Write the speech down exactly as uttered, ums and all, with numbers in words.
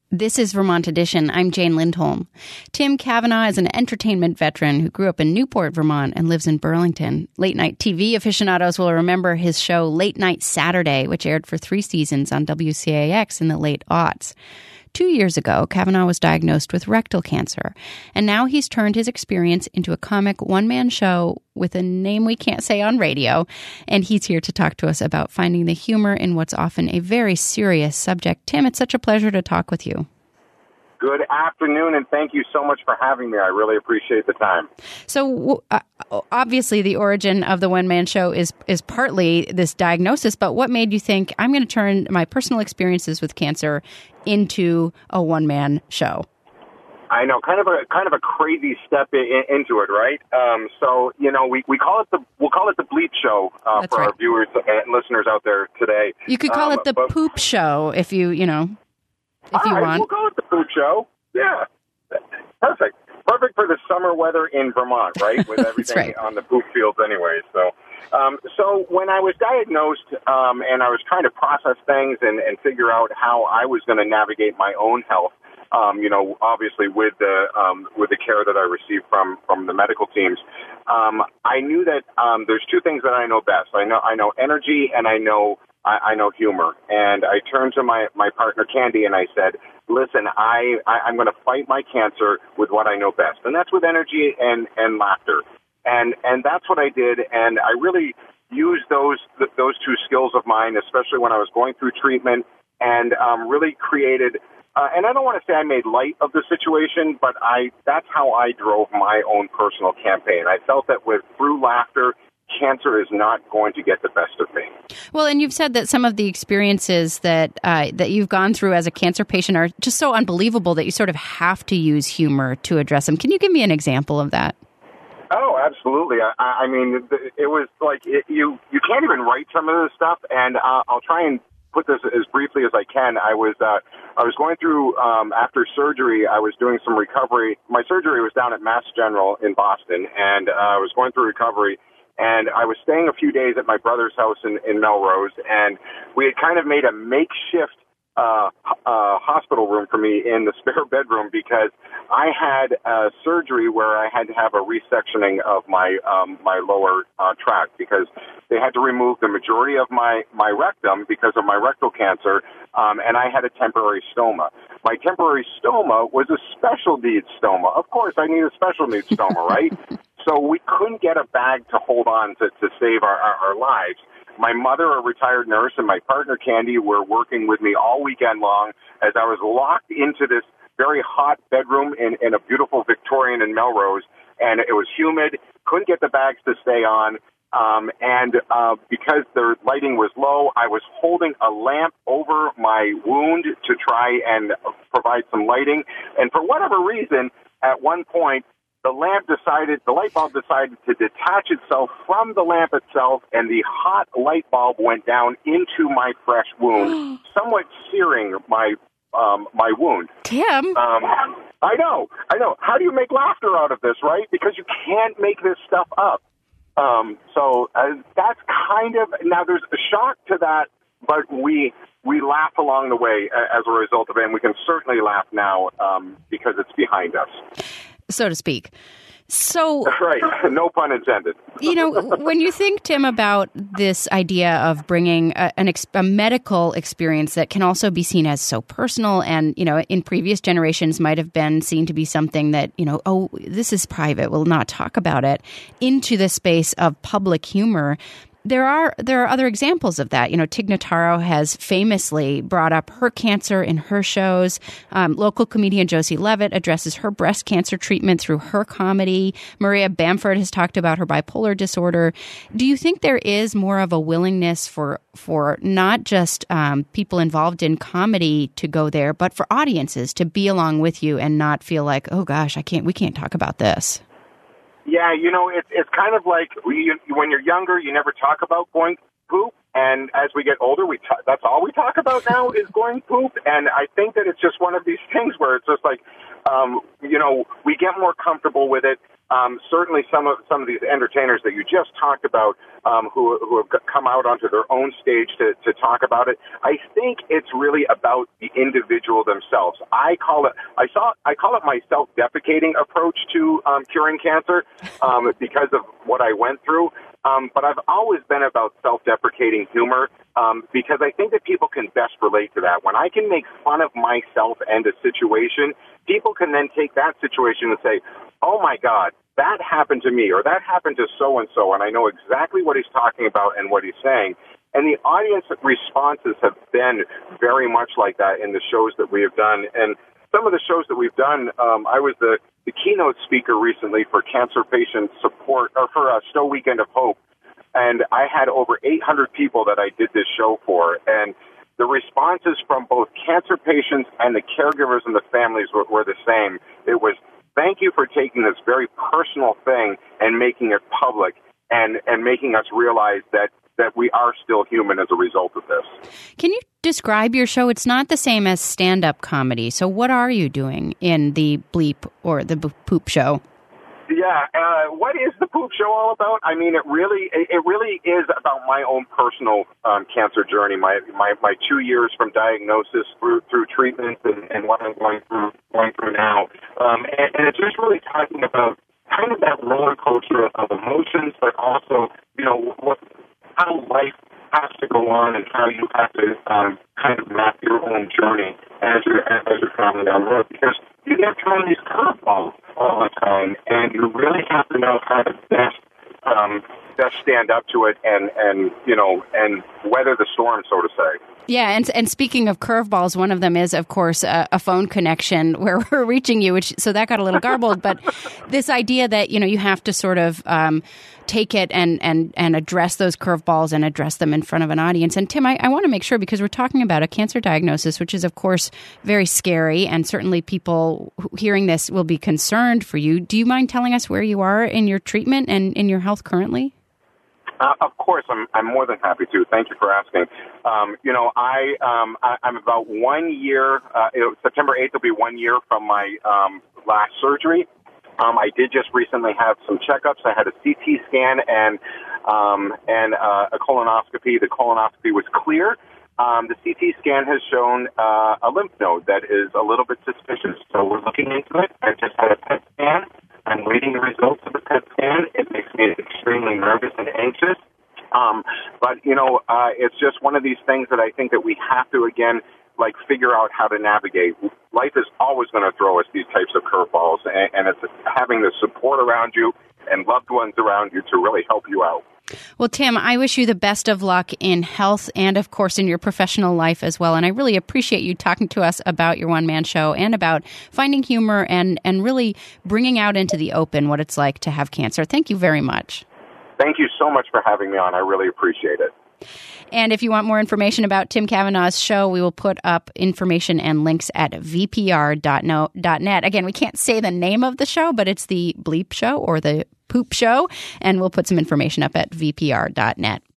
This is Vermont Edition. I'm Jane Lindholm. Tim Kavanagh is an entertainment veteran who grew up in Newport, Vermont, and lives in Burlington. Late-night T V aficionados will remember his show Late Night Saturday, which aired for three seasons on W C A X in the late aughts. Two years ago, Kavanagh was diagnosed with rectal cancer, and now he's turned his experience into a comic one-man show with a name we can't say on radio, and he's here to talk to us about finding the humor in what's often a very serious subject. Tim, it's such a pleasure to talk with you. Good afternoon, and thank you so much for having me. I really appreciate the time. So, uh, obviously, the origin of the one-man show is is partly this diagnosis, but what made you think, I'm going to turn my personal experiences with cancer into a one-man show? I know, kind of a kind of a crazy step in, into it, right? Um, so, you know, we, we call it the we'll call it the Bleep Show uh, for right. our viewers and listeners out there today. You could call um, it the but, Poop Show if you, you know. If you all right, want. We'll go with the Poop Show. Yeah. Perfect. Perfect for the summer weather in Vermont, right? With everything right. on the poop fields anyway. So um, so when I was diagnosed um, and I was trying to process things and, and figure out how I was going to navigate my own health, um, you know, obviously with the um, with the care that I received from, from the medical teams, um, I knew that um, there's two things that I know best. I know I know energy and I know I, I know humor. And I turned to my, my partner, Candy, and I said, listen, I, I, I'm going to fight my cancer with what I know best. And that's with energy and, and laughter. And and that's what I did. And I really used those those two skills of mine, especially when I was going through treatment, and um, really created, uh, and I don't want to say I made light of the situation, but I that's how I drove my own personal campaign. I felt that with through laughter, cancer is not going to get the best of me. Well, and you've said that some of the experiences that uh, that you've gone through as a cancer patient are just so unbelievable that you sort of have to use humor to address them. Can you give me an example of that? Oh, absolutely. I, I mean, it was like it, you you can't even write some of this stuff, and uh, I'll try and put this as briefly as I can. I was uh, I was going through um, after surgery. I was doing some recovery. My surgery was down at Mass General in Boston, and uh, I was going through recovery. And I was staying a few days at my brother's house in, in Melrose, and we had kind of made a makeshift uh, uh, hospital room for me in the spare bedroom because I had uh, surgery where I had to have a resectioning of my um, my lower uh, tract because they had to remove the majority of my, my rectum because of my rectal cancer, um, and I had a temporary stoma. My temporary stoma was a special needs stoma. Of course, I need a special needs stoma, right? So we couldn't get a bag to hold on to, to save our, our, our lives. My mother, a retired nurse, and my partner, Candy, were working with me all weekend long as I was locked into this very hot bedroom in, in a beautiful Victorian in Melrose, and it was humid, couldn't get the bags to stay on, um, and uh, because the lighting was low, I was holding a lamp over my wound to try and provide some lighting, and for whatever reason, at one point, the lamp decided, the light bulb decided to detach itself from the lamp itself, and the hot light bulb went down into my fresh wound, somewhat searing my um, my wound. Tim? Um, I know, I know. How do you make laughter out of this, right? Because you can't make this stuff up. Um, so uh, that's kind of, now there's a shock to that, but we we laugh along the way uh, as a result of it, and we can certainly laugh now um, because it's behind us. So to speak. So, right. No pun intended. You know, when you think, Tim, about this idea of bringing a, an ex- a medical experience that can also be seen as so personal and, you know, in previous generations might have been seen to be something that, you know, oh, this is private, we'll not talk about it, into the space of public humor. There are there are other examples of that. You know, Tig Notaro has famously brought up her cancer in her shows. Um, local comedian Josie Levitt addresses her breast cancer treatment through her comedy. Maria Bamford has talked about her bipolar disorder. Do you think there is more of a willingness for for not just um, people involved in comedy to go there, but for audiences to be along with you and not feel like, oh gosh, I can't we can't talk about this? Yeah, you know, it's it's kind of like we, when you're younger, you never talk about going poop, and as we get older, we t- that's all we talk about now is going poop, and I think that it's just one of these things where it's just like, um, you know, we get more comfortable with it. um, certainly some of some of these entertainers that you just talked about, um, who who have come out onto their own stage to, to talk about it. I think it's really about the individual themselves. I call it I saw I call it my self-deprecating approach to um, curing cancer um, because of what I went through. Um, but I've always been about self-deprecating humor um, because I think that people can best relate to that. When I can make fun of myself and a situation, people can then take that situation and say, oh, my God, that happened to me or that happened to so-and-so, and I know exactly what he's talking about and what he's saying. And the audience responses have been very much like that in the shows that we have done. And some of the shows that we've done, um, I was the, the keynote speaker recently for cancer patient support, or for a Stowe Weekend of Hope, and I had over eight hundred people that I did this show for, and the responses from both cancer patients and the caregivers and the families were, were the same. It was, thank you for taking this very personal thing and making it public, and, and making us realize that that we are still human as a result of this. Can you describe your show? It's not the same as stand-up comedy. So what are you doing in the Bleep or the Poop Show? Yeah, uh, what is the Poop Show all about? I mean, it really, it really is about my own personal um, cancer journey. My, my my two years from diagnosis through through treatment and, and what I'm going through going through now, um, and, and it's just really talking about kind of that roller coaster of emotions, but also, you know, what. how life has to go on and how you have to um, kind of map your own journey as you're, as you're traveling down the road. Because you get thrown these curveballs all the time, and you really have to know how to best, um, best stand up to it and, and, you know, and weather the storm, so to say. Yeah, and and speaking of curveballs, one of them is, of course, a, a phone connection where we're reaching you, which so that got a little garbled. But this idea that, you know, you have to sort of um, take it and, and, and address those curveballs and address them in front of an audience. And Tim, I, I want to make sure, because we're talking about a cancer diagnosis, which is, of course, very scary, and certainly people hearing this will be concerned for you. Do you mind telling us where you are in your treatment and in your health currently? Uh, of course, I'm, I'm more than happy to. Thank you for asking. Um, you know, I, um, I, I'm about one year, uh, it, September eighth will be one year from my um, last surgery. Um, I did just recently have some checkups. I had a C T scan and um, and uh, a colonoscopy. The colonoscopy was clear. Um, the C T scan has shown uh, a lymph node that is a little bit suspicious, so we're looking into it. I just had a P E T scan. I'm waiting the results of the P E T scan. It makes me extremely nervous and anxious. Um, but, you know, uh, it's just one of these things that I think that we have to, again, like, figure out how to navigate. Life is always going to throw us these types of curveballs, and, and it's having the support around you and loved ones around you to really help you out. Well, Tim, I wish you the best of luck in health and, of course, in your professional life as well. And I really appreciate you talking to us about your one-man show and about finding humor and, and really bringing out into the open what it's like to have cancer. Thank you very much. Thank you so much for having me on. I really appreciate it. And if you want more information about Tim Cavanaugh's show, we will put up information and links at v p r dot net. Again, we can't say the name of the show, but it's the Bleep Show or the Poop Show, and we'll put some information up at v p r dot net.